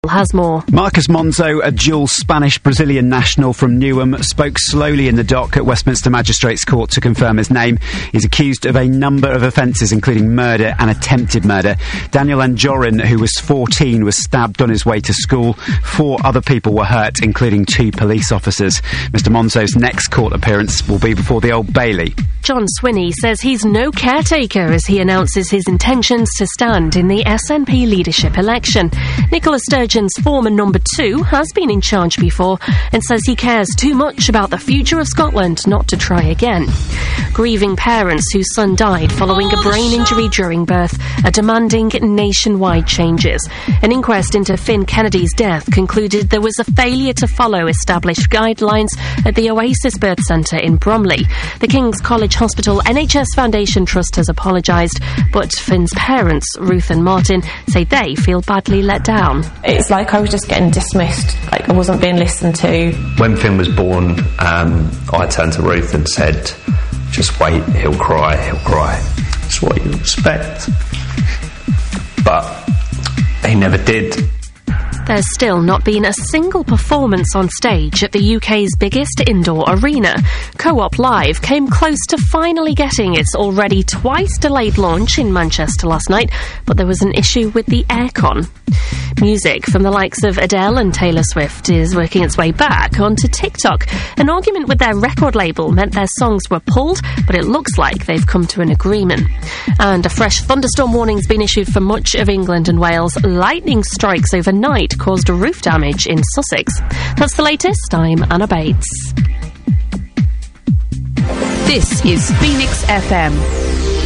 has more. Marcos Monzo, a dual Spanish-Brazilian national from Newham, spoke slowly in the dock at Westminster Magistrates Court to confirm his name. He's accused of a number of offences, including murder and attempted murder. Daniel Anjorin, who was 14, was stabbed on his way to school. 4 other people were hurt, including 2 police officers. Mr Monzo's next court appearance will be before the Old Bailey. John Swinney says he's no caretaker as he announces his intentions to stand in the SNP leadership election. Nicola Sturgeon's former number 2 has been in charge before and says he cares too much about the future of Scotland not to try again. Grieving parents whose son died following a brain injury during birth are demanding nationwide changes. An inquest into Finn Kennedy's death concluded there was a failure to follow established guidelines at the Oasis Birth Centre in Bromley. The King's College Hospital NHS Foundation Trust has apologised, but Finn's parents, Ruth and Martin, say they feel badly let down. It's like I was just getting dismissed, like I wasn't being listened to. When Finn was born, I turned to Ruth and said, just wait, he'll cry. It's what you expect. But he never did. There's still not been a single performance on stage at the UK's biggest indoor arena. Co-op Live came close to finally getting its already twice delayed launch in Manchester last night, but there was an issue with the aircon. Music from the likes of Adele and Taylor Swift is working its way back onto TikTok. An argument with their record label meant their songs were pulled, but it looks like they've come to an agreement. And a fresh thunderstorm warning's been issued for much of England and Wales. Lightning strikes overnight caused roof damage in Sussex. That's the latest. I'm Anna Bates. This is Phoenix FM.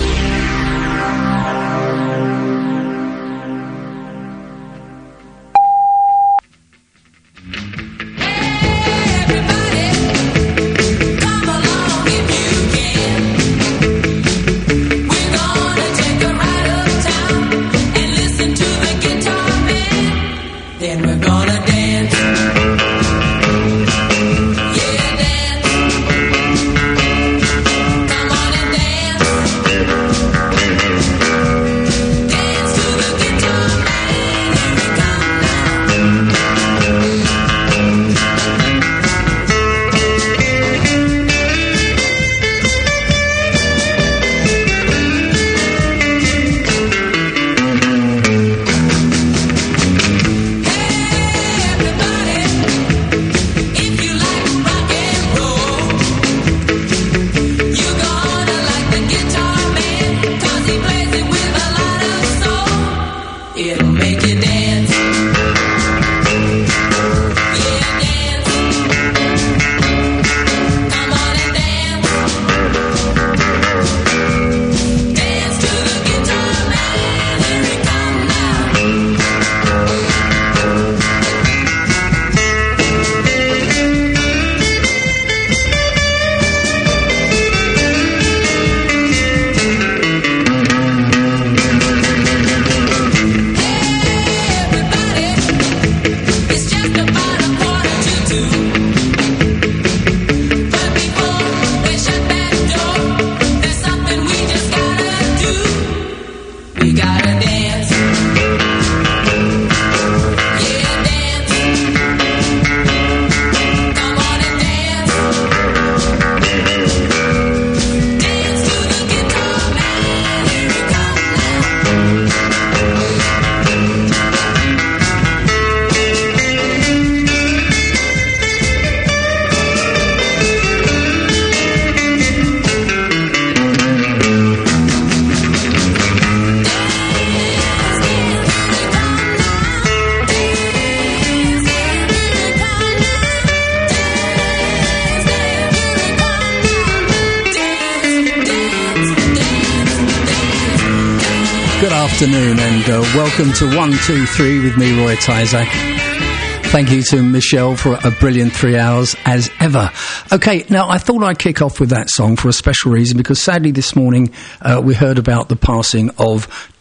Afternoon and welcome to 1, 2, 3 with me, Roy Tyzak. Thank you to Michelle for a brilliant 3 hours as ever. Okay, now I thought I'd kick off with that song for a special reason because sadly this morning we heard about the passing of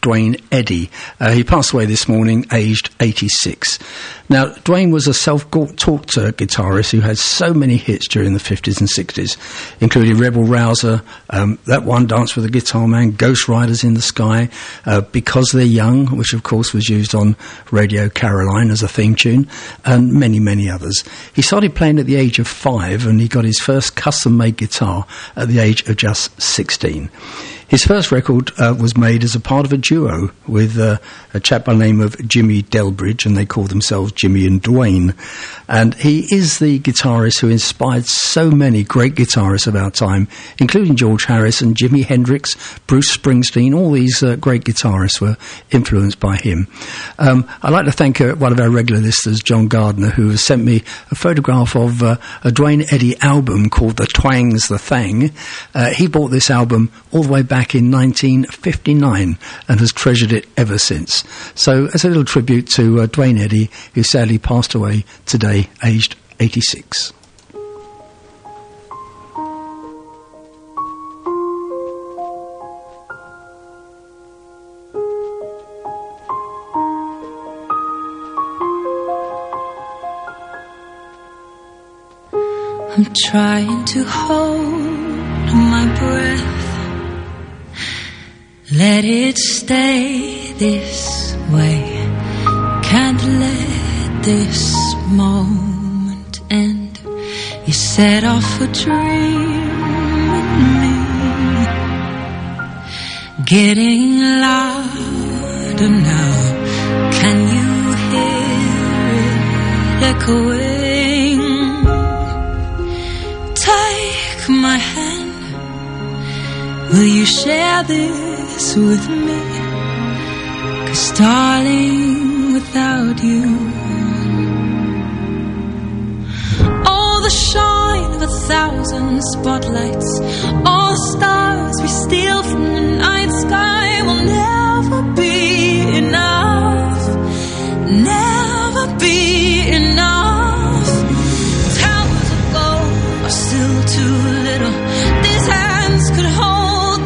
Duane Eddy. He passed away this morning, aged 86. Now, Duane was a self-taught guitarist who had so many hits during the 50s and 60s, including Rebel Rouser, That One Dance with a Guitar Man, Ghost Riders in the Sky, Because They're Young, which of course was used on Radio Caroline as a theme tune, and many, many others. He started playing at the age of 5, and he got his first custom-made guitar at the age of just 16. His first record was made as a part of a duo with a chap by the name of Jimmy Delbridge, and they called themselves Jimmy and Duane. And he is the guitarist who inspired so many great guitarists of our time, including George Harrison, Jimi Hendrix, Bruce Springsteen. All these great guitarists were influenced by him. I'd like to thank one of our regular listeners, John Gardner, who has sent me a photograph of a Duane Eddy album called The Twang's the Thang. He bought this album all the way back in 1959 and has treasured it ever since. So as a little tribute to Duane Eddy, who sadly passed away today, aged 86. I'm trying to hold my breath. Let it stay this way. Can't let this moment end. You set off a dream in me, getting louder now. Can you hear it echoing? Take my hand. Will you share this with me? 'Cause darling, without you, all the shine of 1,000 spotlights, all the stars we steal from the night sky will never be enough, never be enough. Towers of gold are still too little. These hands could hold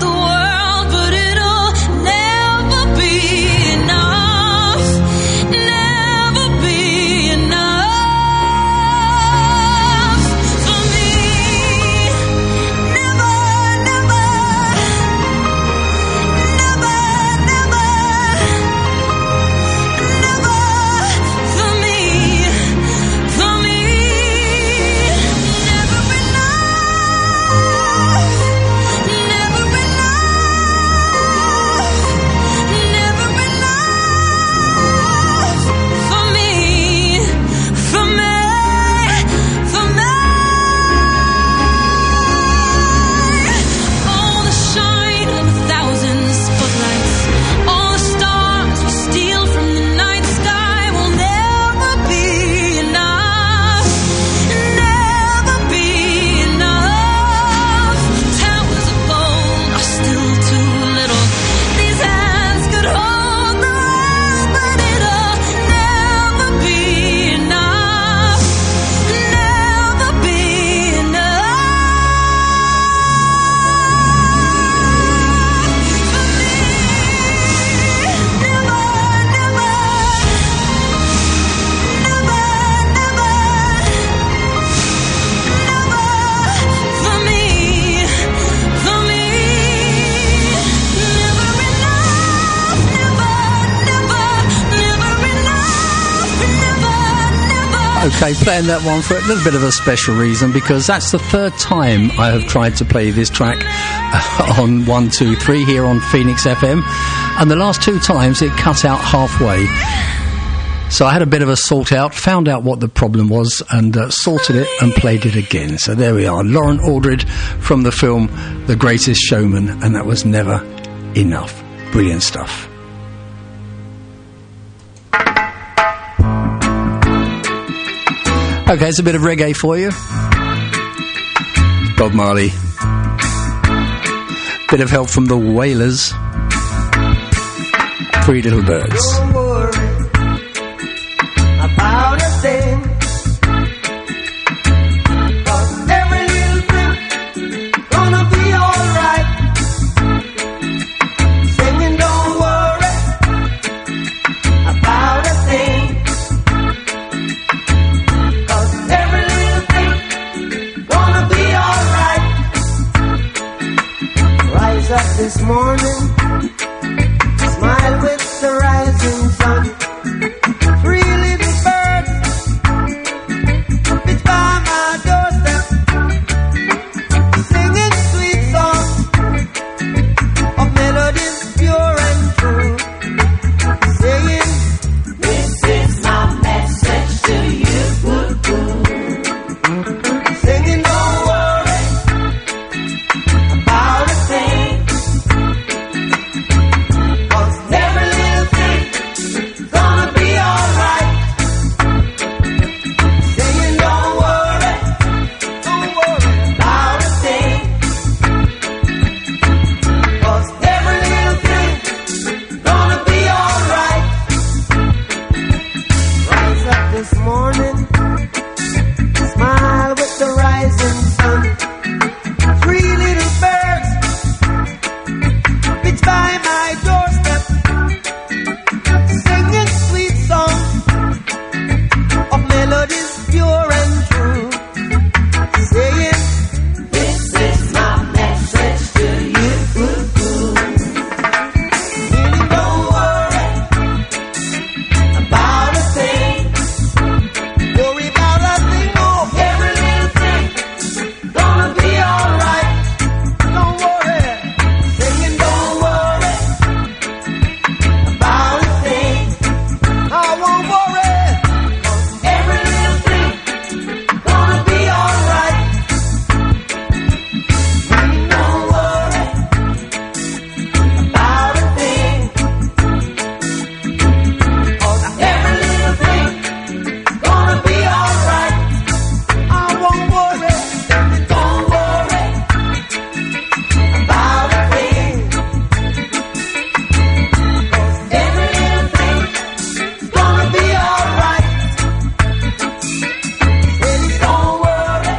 Okay, playing that one for a little bit of a special reason, because that's the third time I have tried to play this track on 123 here on Phoenix FM, and the last two times it cut out halfway. So I had a bit of a sort out, found out what the problem was, and sorted it and played it again. So there we are, Lauren Aldridge from the film The Greatest Showman, and that was never enough. Brilliant stuff. Okay, it's a bit of reggae for you. Bob Marley. Bit of help from the Wailers. Three Little Birds. Don't worry about a thing, 'cause every little thing gonna be alright. Singing, don't worry morning, smile with the rising sun. Three little birds pitch by my doorstep, singing sweet songs of melodies pure and true, saying, this is my message to you. Singing, don't worry about a thing, 'cause every little thing gonna be alright. Singing, don't worry about a thing, 'cause every little thing gonna be alright. Rise up this morning, smile with the rising sun. Three little birds pitch by my doorstep, singing sweet songs of melodies pure and true, saying, this is my message to you. Really don't worry about a thing. Worry about a thing, oh, every little thing gonna be alright. Don't worry, singing, don't worry about a thing. I won't worry, 'cause every little thing gonna be alright. Don't worry about a thing, 'cause every little thing gonna be alright. I won't worry, don't worry about a thing, 'cause every little thing gonna be alright. Really don't worry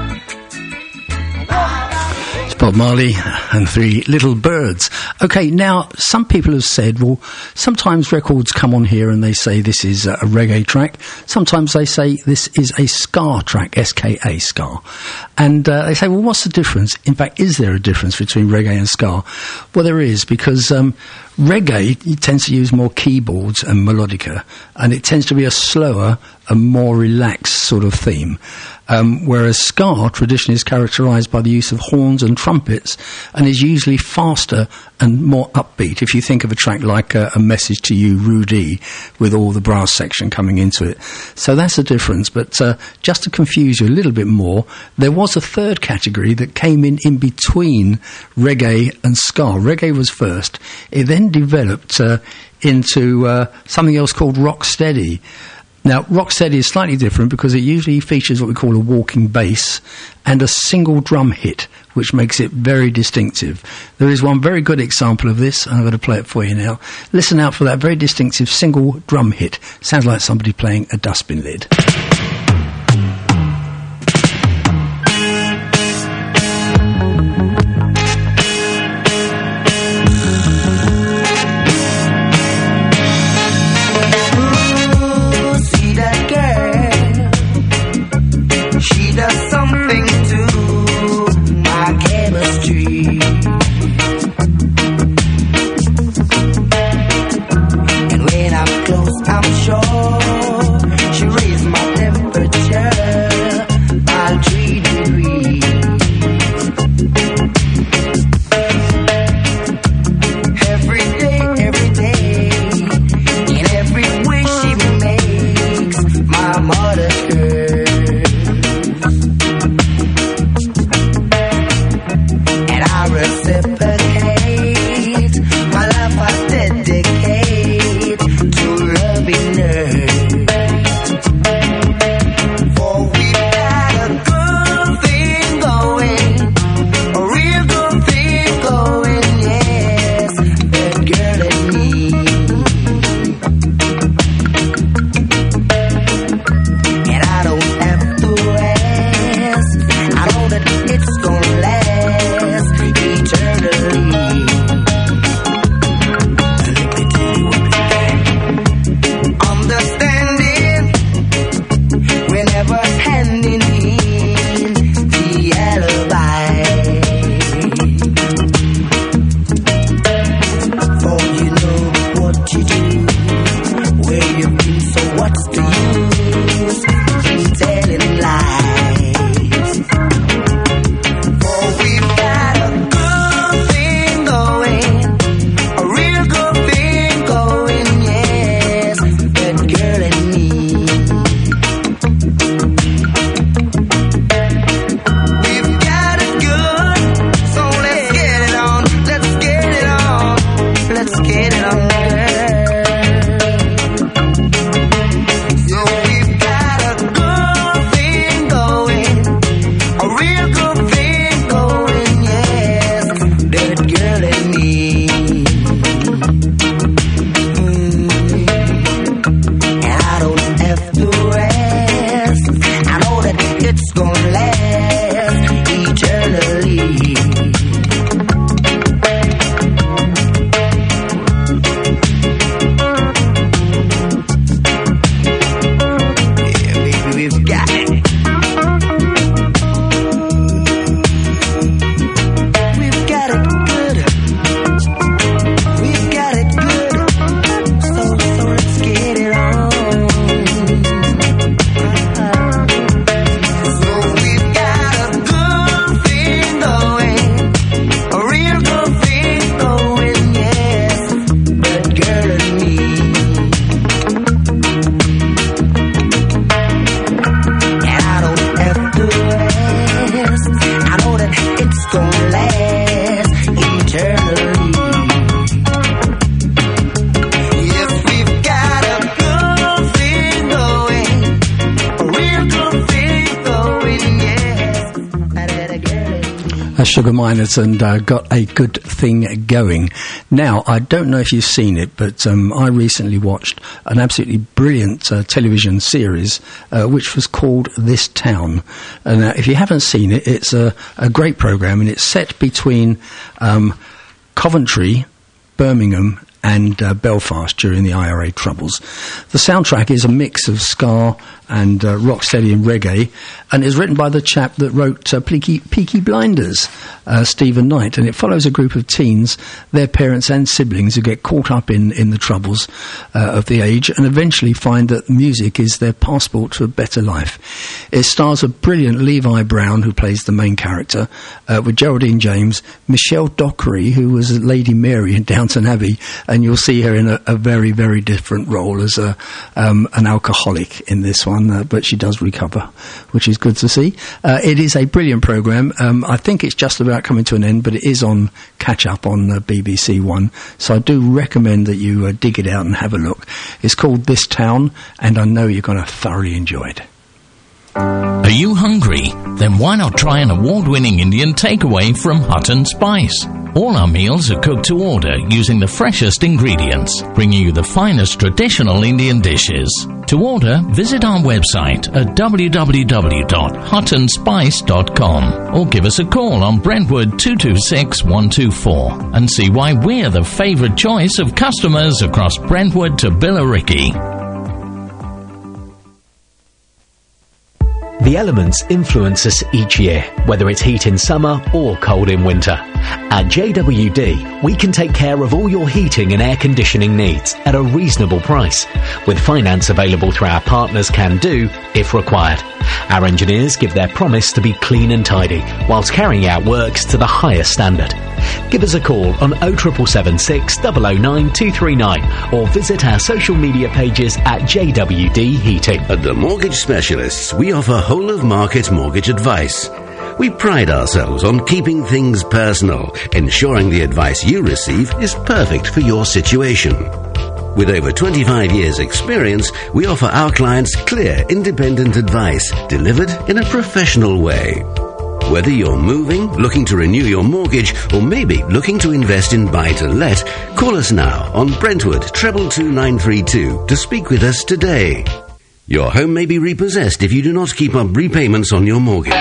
about a thing. It's Bob Marley and Three Little Birds. Okay, now, some people have said, well, sometimes records come on here and they say this is a reggae track. Sometimes they say this is a ska track, S-K-A, ska. And they say, well, what's the difference? In fact, is there a difference between reggae and ska? Well, there is, because reggae tends to use more keyboards and melodica, and it tends to be a slower and more relaxed sort of theme. Whereas ska traditionally is characterised by the use of horns and trumpets and is usually faster and more upbeat. If you think of a track like A Message to You, Rudy, with all the brass section coming into it. So that's the difference. But just to confuse you a little bit more, there was a third category that came in between reggae and ska. Reggae was first. It then developed into something else called rocksteady. Now, rocksteady is slightly different because it usually features what we call a walking bass and a single drum hit, which makes it very distinctive. There is one very good example of this, and I'm going to play it for you now. Listen out for that very distinctive single drum hit. Sounds like somebody playing a dustbin lid. I'm sure she raised my Sugar Miners and Got a Good Thing Going. Now, I don't know if you've seen it, but I recently watched an absolutely brilliant television series which was called This Town. And if you haven't seen it, it's a great programme, and it's set between Coventry, Birmingham and Belfast during the IRA troubles. The soundtrack is a mix of ska and rocksteady and reggae, and is written by the chap that wrote Peaky Blinders, Stephen Knight, and it follows a group of teens, their parents and siblings, who get caught up in the troubles of the age and eventually find that music is their passport to a better life. It stars a brilliant Levi Brown, who plays the main character, with Geraldine James, Michelle Dockery, who was Lady Mary in Downton Abbey, and you'll see her in a very, very different role as an alcoholic in this one, but she does recover, which is good to see. It is a brilliant programme. I think it's just about coming to an end, but it is on catch-up on BBC One, so I do recommend that you dig it out and have a look. It's called This Town, and I know you're going to thoroughly enjoy it. Are you hungry? Then why not try an award-winning Indian takeaway from Hut and Spice? All our meals are cooked to order using the freshest ingredients, bringing you the finest traditional Indian dishes. To order, visit our website at www.hutandspice.com or give us a call on Brentwood 226 124 and see why we're the favourite choice of customers across Brentwood to Billericay. The elements influence us each year, whether it's heat in summer or cold in winter. At JWD, we can take care of all your heating and air conditioning needs at a reasonable price, with finance available through our partners Can Do if required. Our engineers give their promise to be clean and tidy, whilst carrying out works to the highest standard. Give us a call on 07776 009 239 or visit our social media pages at JWD Heating. At the Mortgage Specialists, we offer whole-of-market mortgage advice. We pride ourselves on keeping things personal, ensuring the advice you receive is perfect for your situation. With over 25 years' experience, we offer our clients clear, independent advice delivered in a professional way. Whether you're moving, looking to renew your mortgage, or maybe looking to invest in buy-to-let, call us now on Brentwood 222 to speak with us today. Your home may be repossessed if you do not keep up repayments on your mortgage.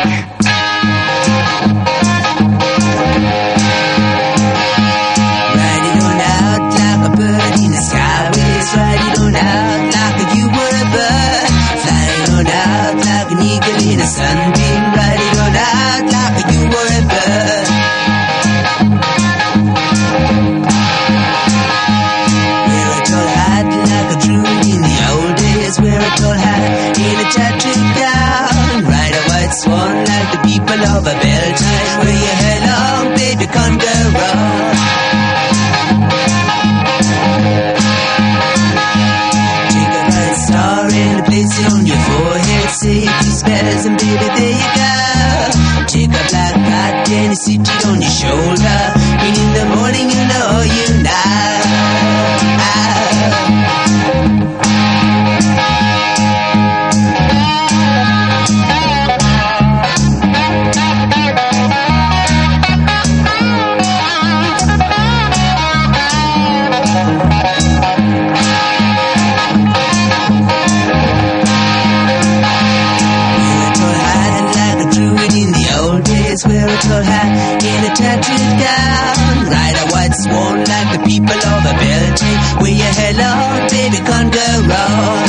In a sunbeam, riding on out like you were a bird. Wear a tall hat like a druid in the old days. Wear a tall hat in a tattooed gown. Ride a white swan like the people of a bell time. Wear your hair long, baby, can't go wrong. Take a bright star and place it on your forehead. Say a few spells and baby, there you go. Take a black cat and sit it on your shoulder. And in the morning you know you know. Wear a tall hat in a tattooed gown. Ride a white swan like the people of a belting. Wear your hair long, baby, can't go wrong.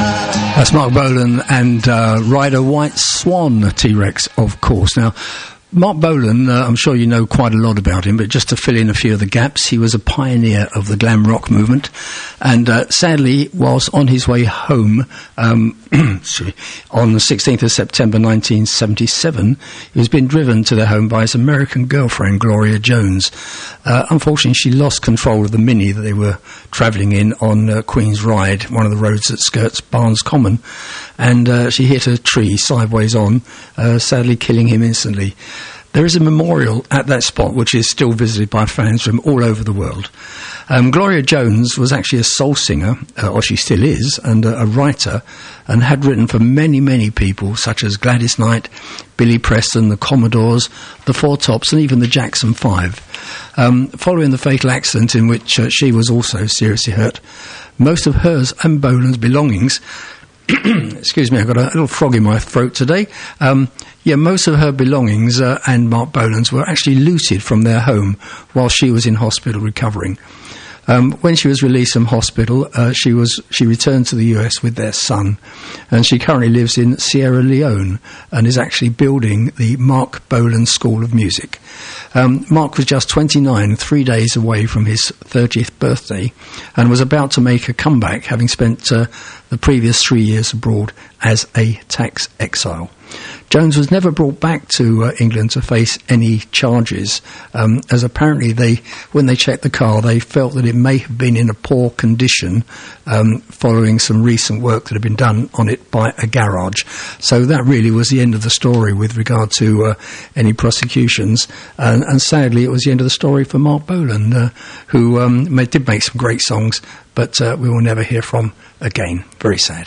That's Mark Bolan and Ride a White Swan, T-Rex, of course. Now, Mark Bolan, I'm sure you know quite a lot about him, but just to fill in a few of the gaps, he was a pioneer of the glam rock movement, and sadly was on his way home on the 16th of September 1977. He was being driven to their home by his American girlfriend, Gloria Jones. Unfortunately, she lost control of the Mini that they were travelling in on Queen's Ride, one of the roads that skirts Barnes Common, and she hit a tree sideways on, sadly killing him instantly. There is a memorial at that spot which is still visited by fans from all over the world. Gloria Jones was actually a soul singer, or she still is, and a writer, and had written for many, many people, such as Gladys Knight, Billy Preston, the Commodores, the Four Tops, and even the Jackson 5. Following the fatal accident in which she was also seriously hurt, most of hers and Bolan's belongings excuse me, I've got a little frog in my throat today. Most of her belongings and Mark Bolan's were actually looted from their home while she was in hospital recovering. When she was released from hospital, she returned to the US with their son, and she currently lives in Sierra Leone and is actually building the Mark Bolan School of Music. Mark was just 29, 3 days away from his 30th birthday, and was about to make a comeback, having spent the previous 3 years abroad as a tax exile. Jones was never brought back to England to face any charges, as apparently when they checked the car, they felt that it may have been in a poor condition following some recent work that had been done on it by a garage. So that really was the end of the story with regard to any prosecutions. And sadly, it was the end of the story for Mark Bolan, who did make some great songs, but we will never hear from again. Very sad.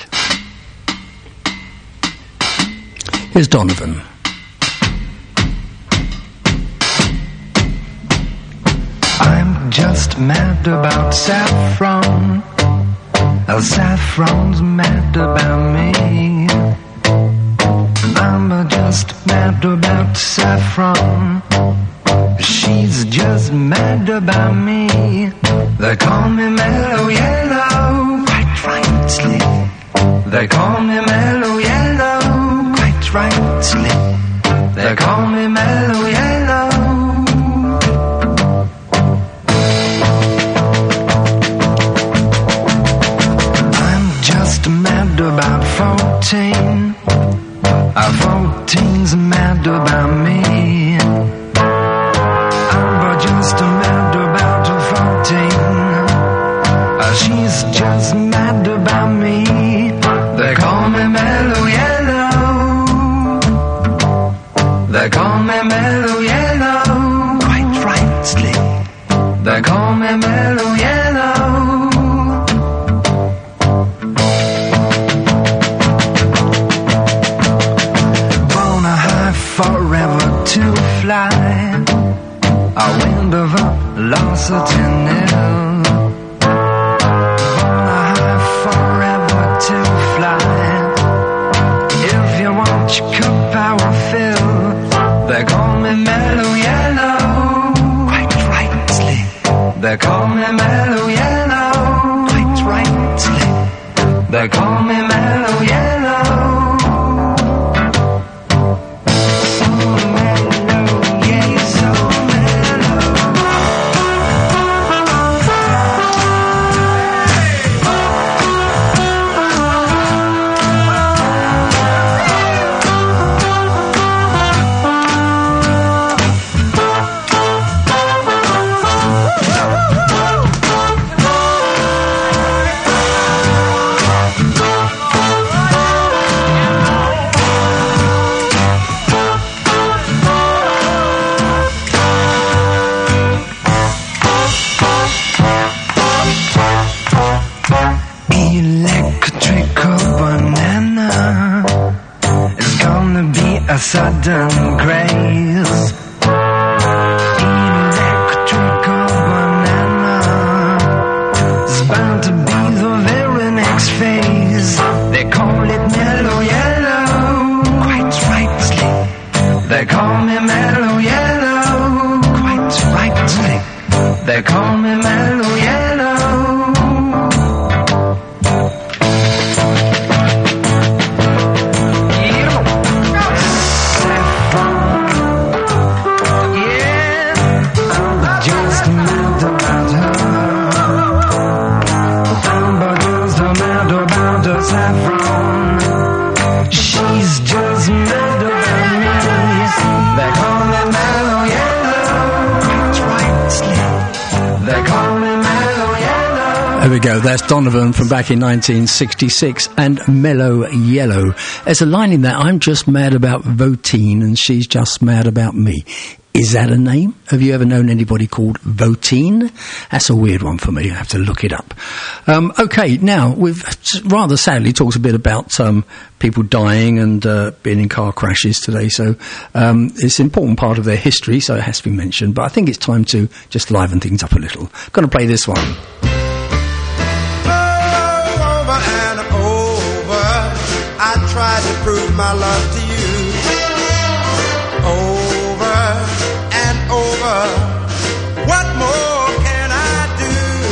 Here's Donovan. I'm just mad about saffron. Saffron's mad about me. I'm just mad about saffron. She's just mad about me. They call me Mellow Yellow, quite rightly. They call me Mellow Yellow, quite rightly. They call me Mellow Yellow. I'm just mad about 14. 14's mad about me. I'm just mad about 14. She's just mad about me. They call me Mellow Yellow. They call me Mellow Yellow, quite rightly. They call me Mellow Yellow. Wanna high forever to fly. I wind of up, lost a tennis. To fly. If you want your cup, I will fill. They call me Mellow Yellow, quite rightly. They call me Mellow Yellow, quite rightly. They call me Mellow Yellow. A sudden grace. Electrical banana is bound to be the very next phase. They call it Mellow Yellow, quite rightly. They call me Mellow Yellow, quite rightly. They call me Mellow Yellow. There we go. That's Donovan from back in 1966 and Mellow Yellow. There's a line in there, I'm just mad about Votine and she's just mad about me. Is that a name? Have you ever known anybody called Votine? That's a weird one for me. I have to look it up. Okay, now, we've rather sadly talked a bit about people dying and being in car crashes today, so it's an important part of their history, so it has to be mentioned. But I think it's time to just liven things up a little. Going to play this one. Over and over, I tried to prove my love to you. What more can I do?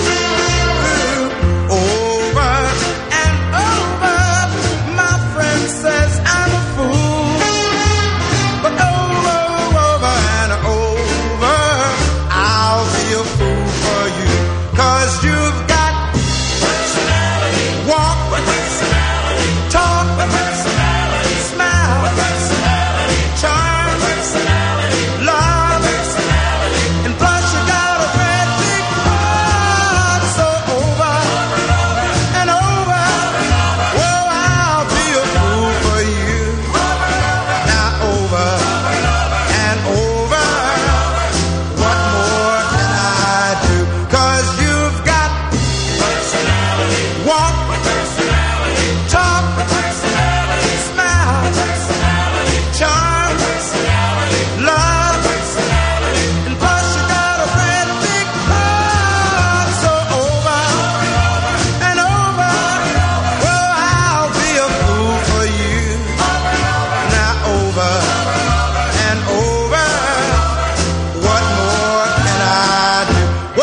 Over and over, my friend says I'm a fool. But over and over, I'll be a fool for you. 'Cause you've got personality, walk with personality, talk with personality, smile with personality, charm with personality, love with personality. Plus you got a great big heart. So over and over, well, I'll be a fool for you. Now over and over, what more can I do? 'Cause you've got personality, walk with personality, talk with personality, smile with personality, charm with personality, love with personality, and plus you got a great big heart. So over and over, well, I'll be a fool for you. Now over and over, what more can I do?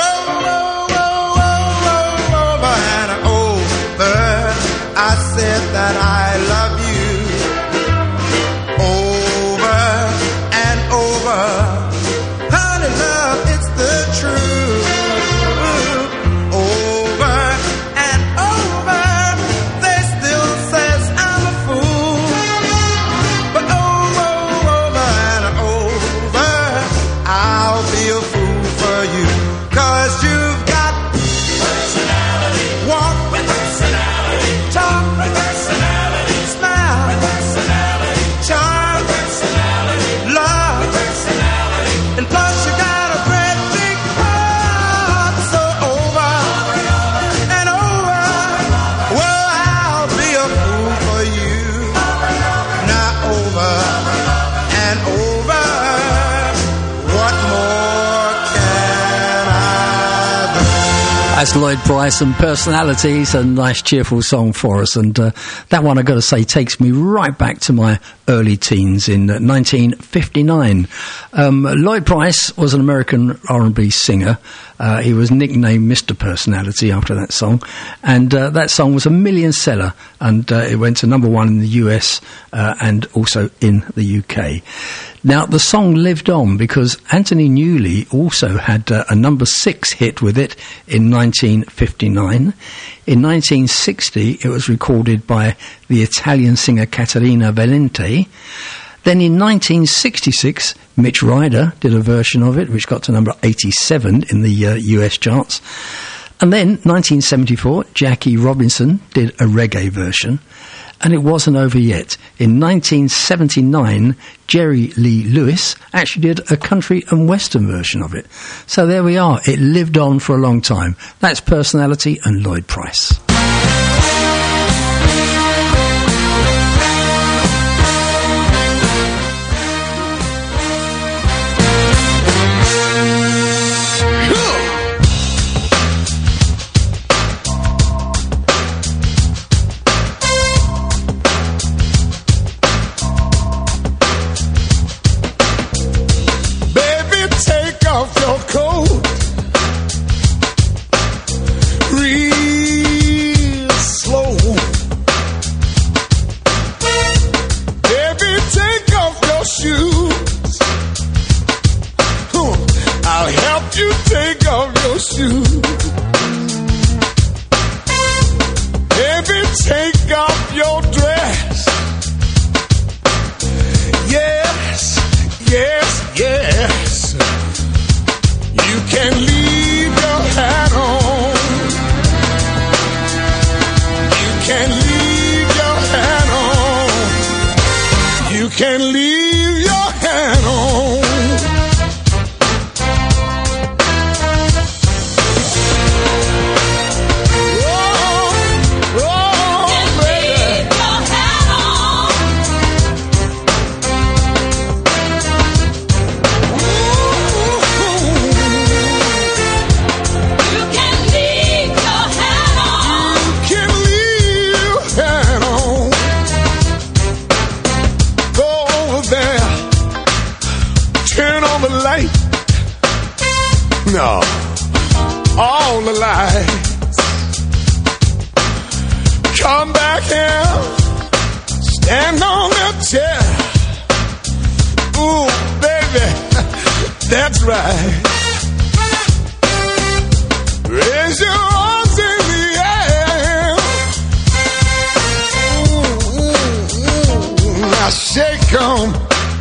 Over and over, I said that I love you. Over and over, honey love, it's the truth. Over and over, they still says I'm a fool. But over and over, I'll be a fool for you. 'Cause you've got personality, walk with personality, talk with personality, smile with personality, charm with personality, love with personality, and plus you got a great big heart. So over and over, well, I'll be a fool for you. Now over and over, what more can I do? That's Lloyd Price and Personalities, a nice cheerful song for us, and that one, I've got to say, takes me right back to my early teens in 1959. Lloyd Price was an American R&B singer. He was nicknamed Mr. Personality after that song, and that song was a million seller, and it went to number one in the US and also in the UK. Now, the song lived on because Anthony Newley also had a number 6 hit with it in 1959. In 1960, it was recorded by the Italian singer Caterina Valente. Then in 1966, Mitch Ryder did a version of it, which got to number 87 in the US charts. And then, 1974, Jackie Robinson did a reggae version. And it wasn't over yet. In 1979, Jerry Lee Lewis actually did a country and western version of it. So there we are. It lived on for a long time. That's Personality and Lloyd Price. Take off your dress. Yes, yes, yes. You can leave your hat on. turn on the light. No, all the lights. Come back here, stand on the chair. Ooh, baby, that's right. Raise your arms in the air. Now shake 'em.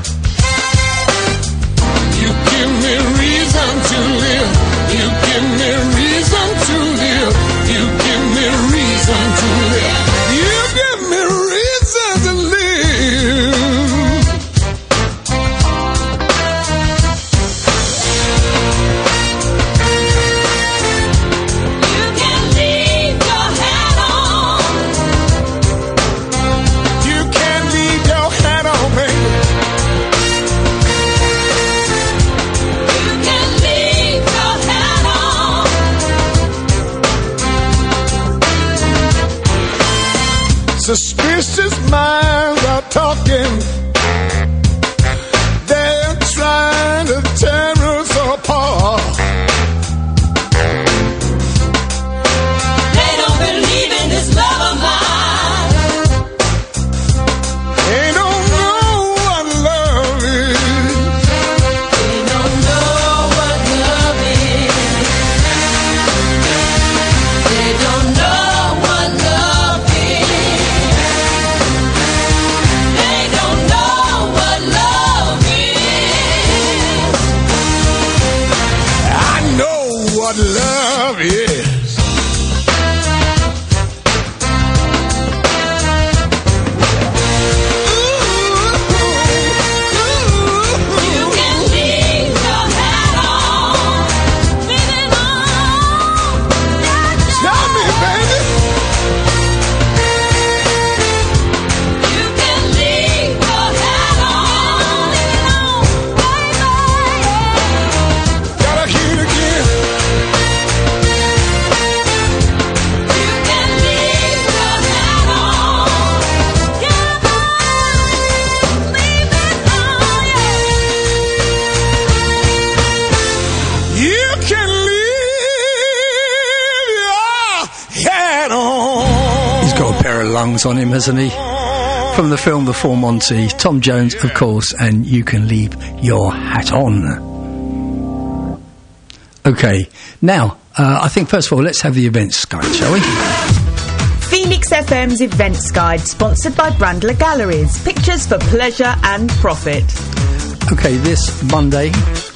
You give me reason to live. You give me reason to live. You give me reason to live. You give me reason to live. Suspicious minds are talking. They're trying to tear us apart. They don't believe in this love of mine. They don't know what love is. They don't know what love is. They don't know what love is. What love is. You can leave your hat on. Leave it on. Tell me, baby. You can leave your hat on. Leave it on, baby. Gotta hear it again. Lungs on him, hasn't he? From the film The Full Monty, Tom Jones, of course, and You Can Leave Your Hat On. Okay, now, I think first of all, let's have the events guide, shall we? Phoenix FM's events guide, sponsored by Brandler Galleries. Pictures for pleasure and profit. Okay, this Monday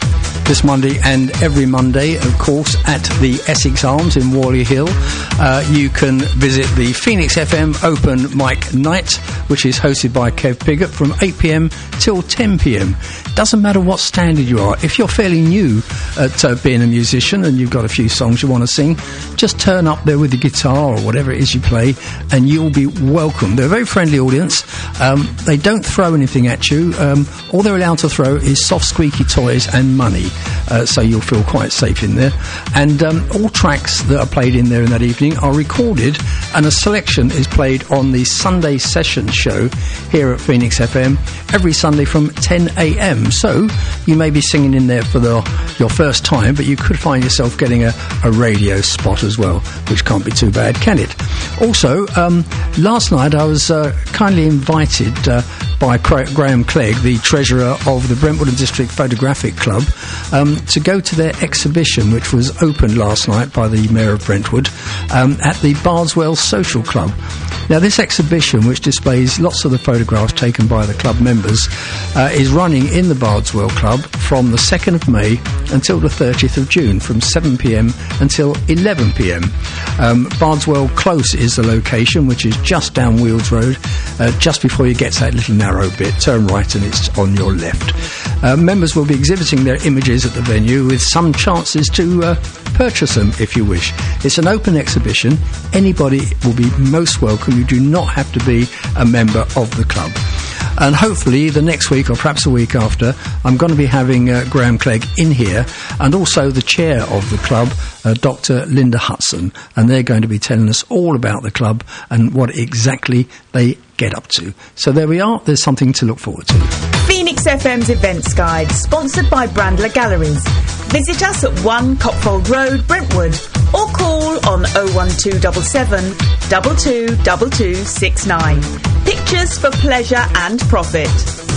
and every Monday, of course, at the Essex Arms in Warley Hill, you can visit the Phoenix FM Open Mic Night, which is hosted by Kev Piggott from 8 p.m. till 10 p.m. Doesn't matter what standard you are. If you're fairly new at being a musician and you've got a few songs you want to sing, just turn up there with the guitar or whatever it is you play and you'll be welcome. They're a very friendly audience. They don't throw anything at you. All they're allowed to throw is soft, squeaky toys and money. So you'll feel quite safe in there. And all tracks that are played in there in that evening are recorded, and a selection is played on the Sunday Session show here at Phoenix FM every Sunday from 10 a.m. So you may be singing in there for your first time, but you could find yourself getting a radio spot as well, which can't be too bad, can it? Also, last night I was kindly invited by Graham Clegg, the treasurer of the Brentwood and District Photographic Club, to go to their exhibition, which was opened last night by the Mayor of Brentwood at the Bardswell Social Club. Now, this exhibition, which displays lots of the photographs taken by the club members, is running in the Bardswell Club from the 2nd of May until the 30th of June, from 7 p.m. until 11 p.m. Bardswell Close is the location, which is just down Wheels Road, just before you get to that little narrow bit. Turn right and it's on your left. Members will be exhibiting their images at the venue, with some chances to purchase them if you wish. It's an open exhibition. Anybody will be most welcome. You do not have to be a member of the club. And hopefully the next week, or perhaps a week after, I'm going to be having Graham Clegg in here, and also the chair of the club, Dr. Linda Hudson, and they're going to be telling us all about the club and what exactly they get up to. So there we are. There's something to look forward to. Phoenix Phoenix FM's events guide, sponsored by Brandler Galleries. Visit us at 1 Copfold Road, Brentwood, or call on 01277 222269. Pictures for pleasure and profit.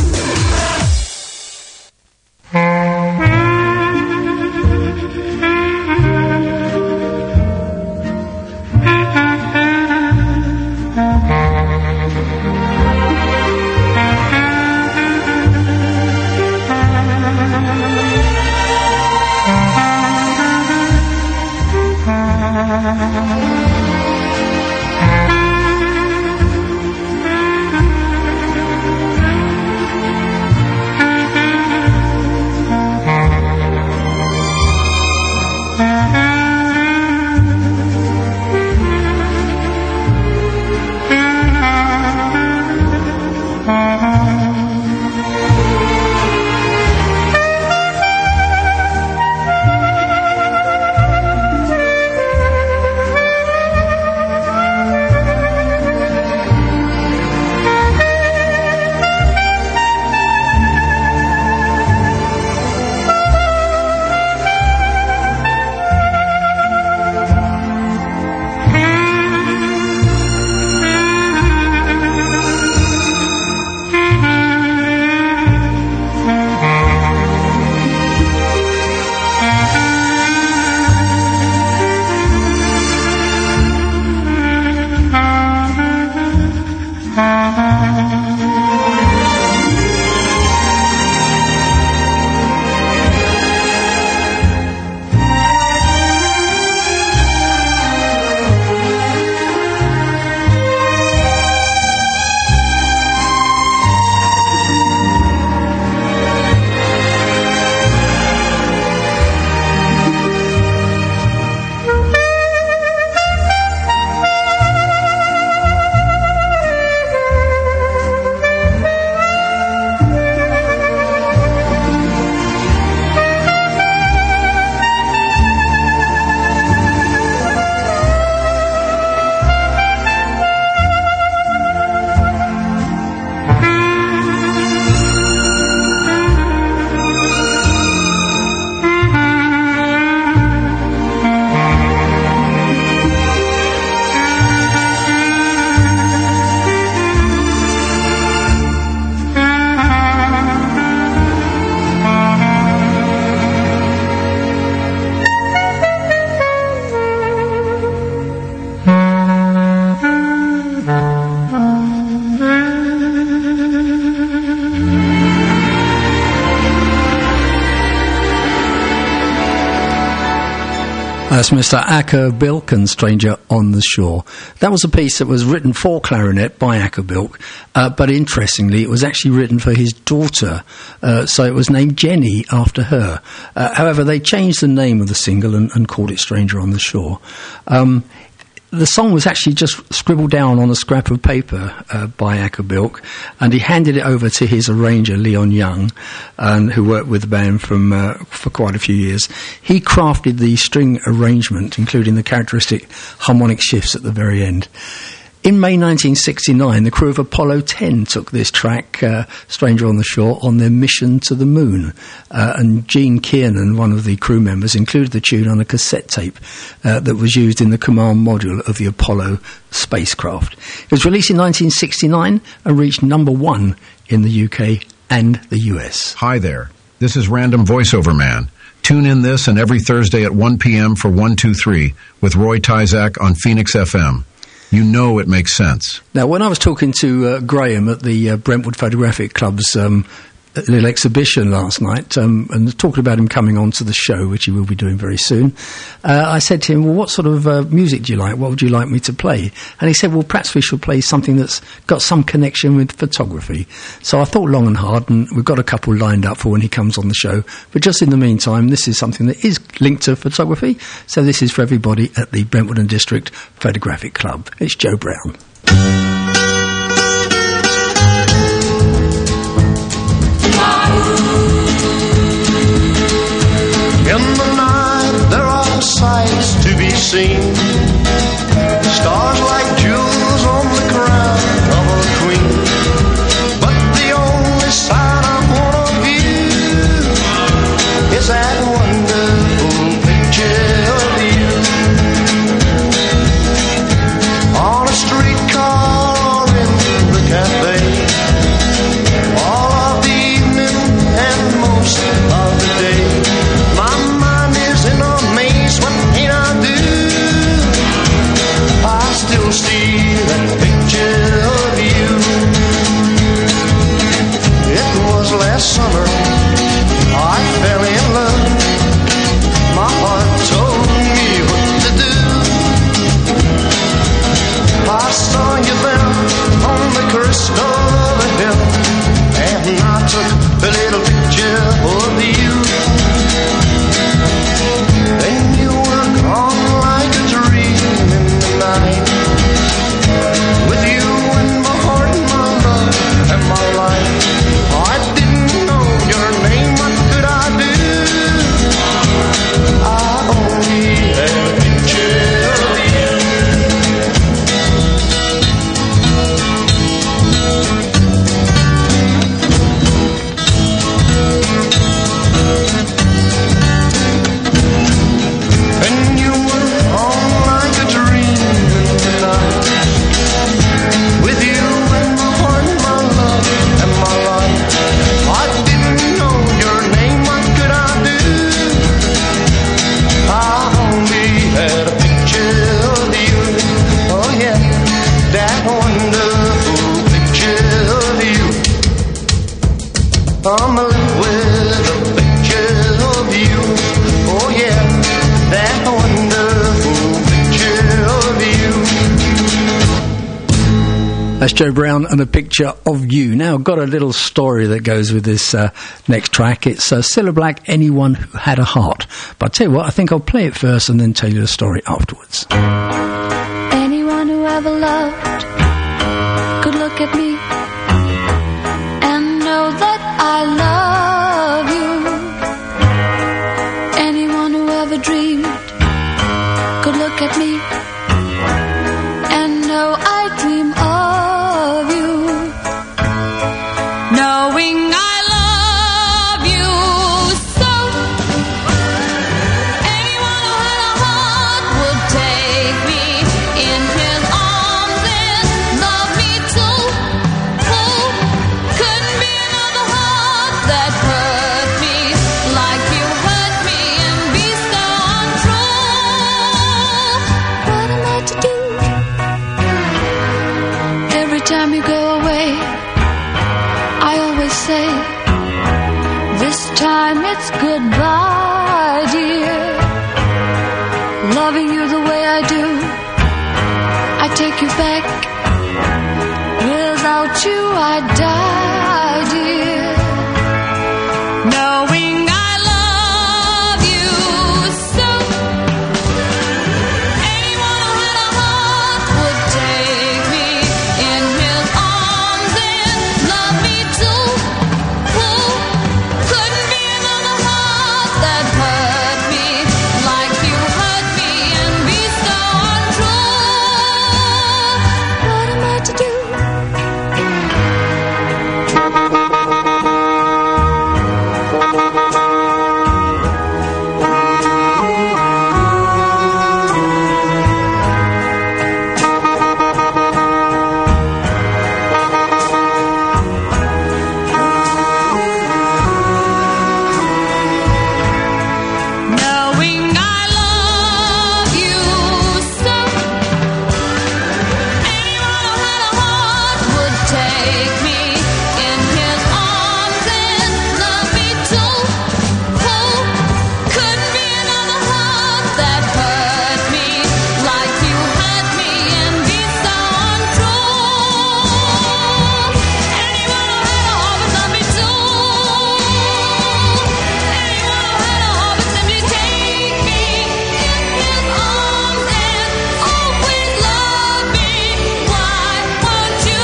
That's Mr. Acker Bilk and Stranger on the Shore. That was a piece that was written for clarinet by Acker Bilk, but interestingly, it was actually written for his daughter, so it was named Jenny after her. However, they changed the name of the single and called it Stranger on the Shore. The song was actually just scribbled down on a scrap of paper by Acker Bilk, and he handed it over to his arranger, Leon Young, who worked with the band for quite a few years. He crafted the string arrangement, including the characteristic harmonic shifts at the very end. In May 1969, the crew of Apollo 10 took this track, Stranger on the Shore, on their mission to the moon. And Gene Kiernan, one of the crew members, included the tune on a cassette tape that was used in the command module of the Apollo spacecraft. It was released in 1969 and reached number 1 in the UK and the US. Hi there. This is Random Voiceover Man. Tune in this and every Thursday at 1 p.m. for 123 with Roy Tyzak on Phoenix FM. You know it makes sense. Now, when I was talking to Graham at the Brentwood Photographic Club's little exhibition last night, and talking about him coming on to the show, which he will be doing very soon, I said to him, well, what sort of music do you like? What would you like me to play? And he said, well, perhaps we should play something that's got some connection with photography. So I thought long and hard, and we've got a couple lined up for when he comes on the show. But just in the meantime, this is something that is linked to photography. So this is for everybody at the Brentwood and District Photographic Club. It's Joe Brown. In the night there are sights to be seen, stars like jewels on the crown of a queen. But the only sight I wanna was that wonderful picture of you on a streetcar or in the cafe, all of the evening and most of the day. My mind is in a maze, what can I do? I still see that picture of you. It was last summer I fell in love. My heart told me what to do. I saw you there on the crest of a hill, and I took a little picture of you. Then you were gone like a dream in the night, with you in my heart, my love, and my life. I didn't know your name, what could I do? I only had a picture of you. And you were on like a dream in the night, with you in my heart, my love, and my life. I didn't know your name, what could I do? I only had a picture of you. Oh yeah, that wonderful picture of you. I'm left with a picture of you. Oh yeah, that wonderful picture of you. That's Joe Brown and a picture of you. Now, I've got a little story that goes with this next track. It's Cilla Black, Anyone Who Had a Heart. But I tell you what, I think I'll play it first and then tell you the story afterwards. Anyone who ever loved could look at me and know that I love you. Anyone who ever dreamed could look at me and know I dream of you. Knowing I love you so. Anyone who had a heart would take me in his arms and love me too. Who couldn't be another heart that hurt me like you hurt me and be so untrue? What am I to do? Every time you go away, I always say, this time it's goodbye, dear. Loving you the way I do, I take you back. Without you I die, dear. Knowing I love you so. Anyone who had a heart would take me in his arms and love me too. Who couldn't be another heart that hurt me like you hurt me and be so untrue? What am I to do? Knowing I love you so. Anyone who had a heart would take me in his arms and love me too. Who couldn't be another heart that hurt me like you hurt me and be so untrue? Anyone who had a heart would love me too. Anyone who had a heart would simply take me in his arms and always love me. Why won't you?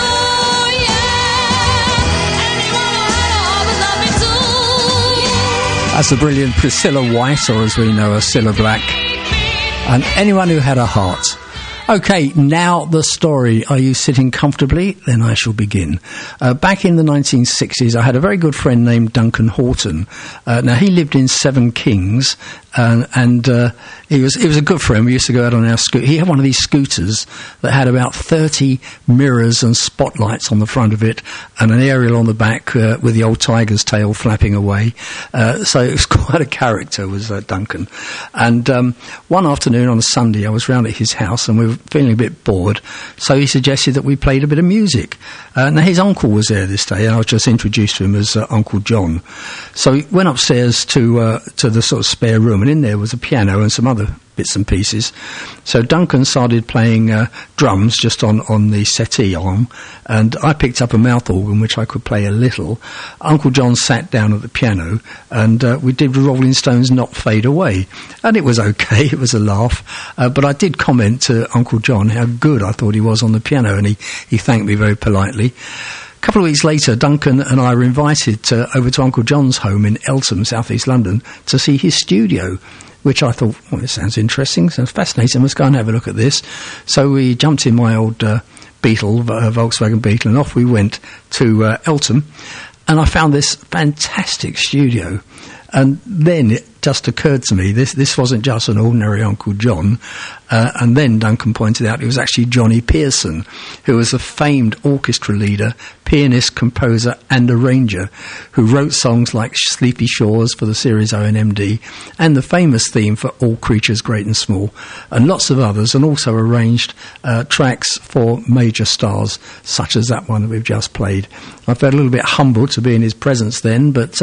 Yeah. Anyone who had a heart would love me too. That's the brilliant Priscilla White, or as we know her, Cilla Black. And Anyone Who Had a Heart. Okay, now the story. Are you sitting comfortably? Then I shall begin. Back in the 1960s, I had a very good friend named Duncan Horton. Now, he lived in Seven Kings, and he was a good friend. We used to go out on our scooter. He had one of these scooters that had about 30 mirrors and spotlights on the front of it, and an aerial on the back with the old tiger's tail flapping away. So it was quite a character, was Duncan. And one afternoon on a Sunday, I was round at his house, and we were feeling a bit bored, so he suggested that we played a bit of music. Now, his uncle was there this day, and I was just introduced to him as Uncle John. So he went upstairs to the sort of spare room, and in there was a piano and some other bits and pieces. So Duncan started playing drums just on the settee arm, and I picked up a mouth organ which I could play a little. Uncle John sat down at the piano, and we did Rolling Stones' Not Fade Away, and it was okay, it was a laugh, but I did comment to Uncle John how good I thought he was on the piano, and he thanked me very politely. A couple of weeks later, Duncan and I were invited over to Uncle John's home in Eltham, South East London, to see his studio, which I thought, well, this sounds interesting, sounds fascinating, let's go and have a look at this. So we jumped in my old Volkswagen Beetle, and off we went to Eltham, and I found this fantastic studio. And then it just occurred to me, this wasn't just an ordinary Uncle John. And then Duncan pointed out it was actually Johnny Pearson, who was a famed orchestra leader, pianist, composer and arranger, who wrote songs like Sleepy Shores for the series ONMD and the famous theme for All Creatures Great and Small, and lots of others, and also arranged tracks for major stars such as that one that we've just played. I felt a little bit humbled to be in his presence then, but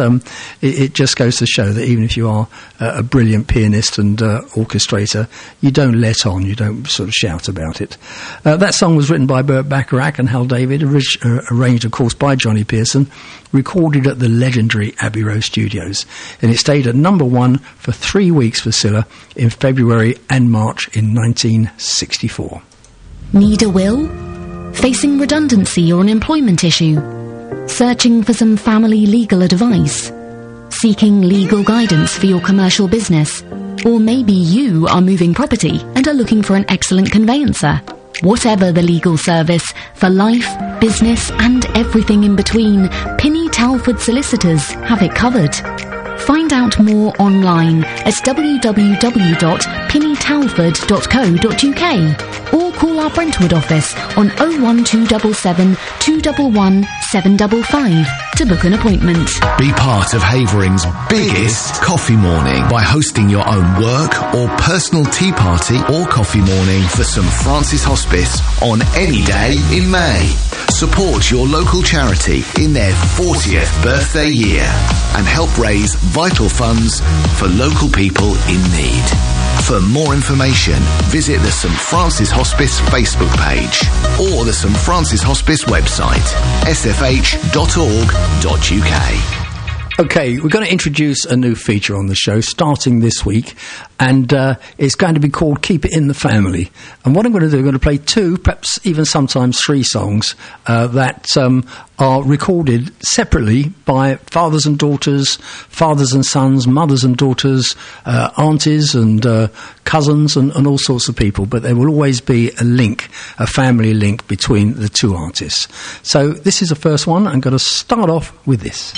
it just goes to show that even if you are a brilliant pianist and orchestrator, you don't let on, you don't sort of shout about it. That song was written by Burt Bacharach and Hal David, arranged of course by Johnny Pearson, recorded at the legendary Abbey Road Studios, and it stayed at number 1 for 3 weeks for Scylla in February and March in 1964. Need a will? Facing redundancy or an employment issue? Searching for some family legal advice? Seeking legal guidance for your commercial business? Or maybe you are moving property and are looking for an excellent conveyancer. Whatever the legal service, for life, business and everything in between, Pinny Talford Solicitors have it covered. Find out more online at www.pinnytalford.co.uk or call our Brentwood office on 01277 211 755 to book an appointment. Be part of Havering's biggest coffee morning by hosting your own work or personal tea party or coffee morning for St Francis Hospice on any day in May. Support your local charity in their 40th birthday year and help raise vital funds for local people in need. For more information, visit the St Francis Hospice Facebook page or the St Francis Hospice website, sfh.org.uk. Okay, we're going to introduce a new feature on the show starting this week, and it's going to be called Keep It in the Family. And what I'm going to do, I'm going to play 2, perhaps even sometimes 3 songs that are recorded separately by fathers and daughters, fathers and sons, mothers and daughters, aunties and cousins and all sorts of people. But there will always be a link, a family link between the 2 artists. So this is the first one. I'm going to start off with this.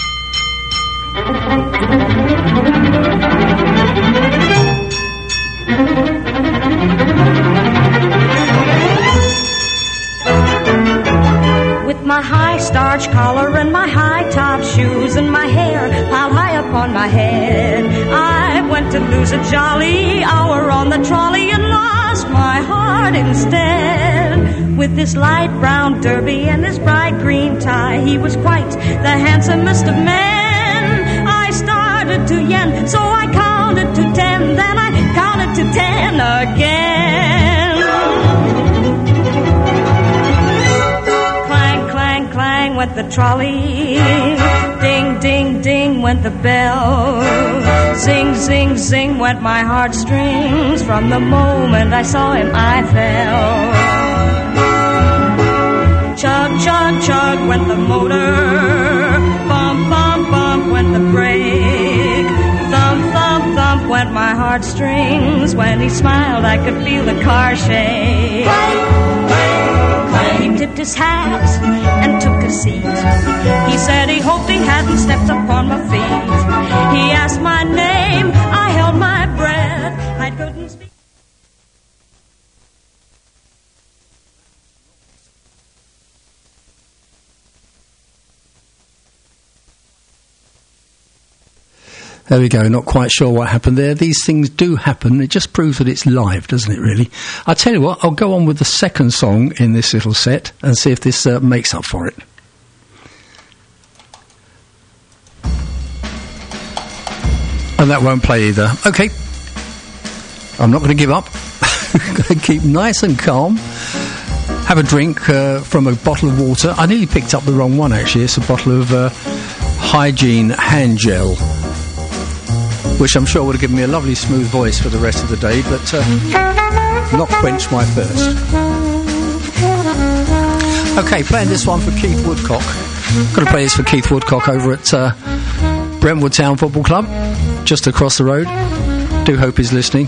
With my high starch collar and my high top shoes and my hair piled high upon my head, I went to lose a jolly hour on the trolley and lost my heart instead. With this light brown derby and this bright green tie, he was quite the handsomest of men. I started to yen, so I counted to 10, then I counted to 10 again. Clang, clang, clang went the trolley. Ding, ding, ding went the bell. Zing, zing, zing went my heartstrings. From the moment I saw him, I fell. Chug, chug, chug went the motor. Bump, bump, bump went the brake. Thump, thump, thump went my my heartstrings. When he smiled, I could feel the car shake. He tipped his hat and took a seat. He said he hoped he hadn't stepped upon my feet. He asked my name, I held my breath. I couldn't speak. There we go, not quite sure what happened there. These things do happen. It just proves that it's live, doesn't it, really? I'll tell you what, I'll go on with the second song in this little set and see if this makes up for it. And that won't play either. Okay. I'm not going to give up. I'm going to keep nice and calm. Have a drink from a bottle of water. I nearly picked up the wrong one, actually. It's a bottle of Hygiene hand gel, which I'm sure would have given me a lovely smooth voice for the rest of the day, but not quench my thirst. Okay, playing this one for Keith Woodcock. Got to play this for Keith Woodcock over at Brentwood Town Football Club, just across the road. Do hope he's listening.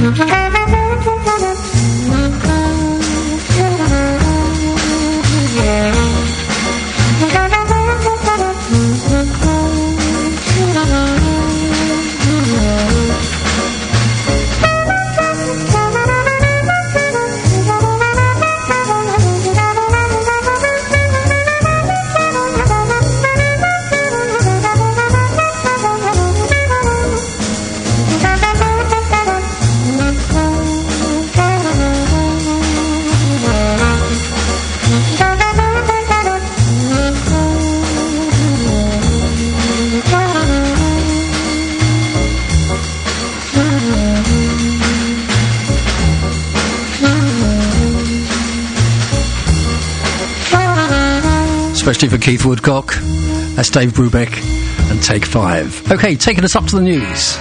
Especially for Keith Woodcock. That's Dave Brubeck and Take 5. Okay, taking us up to the news.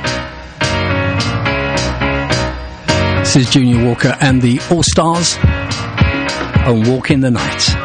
This is Junior Walker and the All-Stars on Walk in the Night.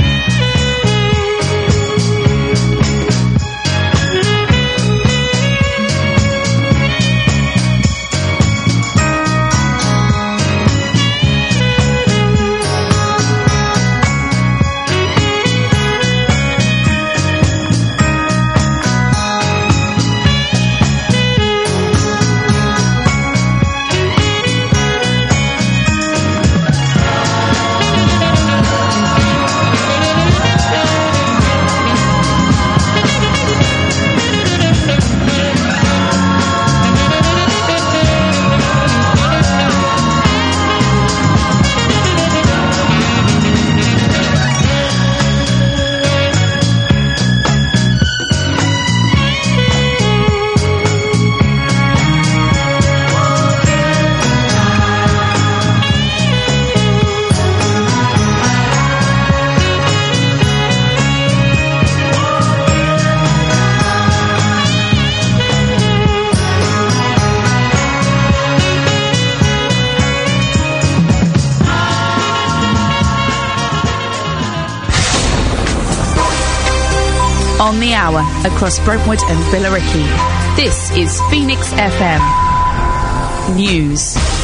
On the hour across Brentwood and Billericay. This is Phoenix FM News.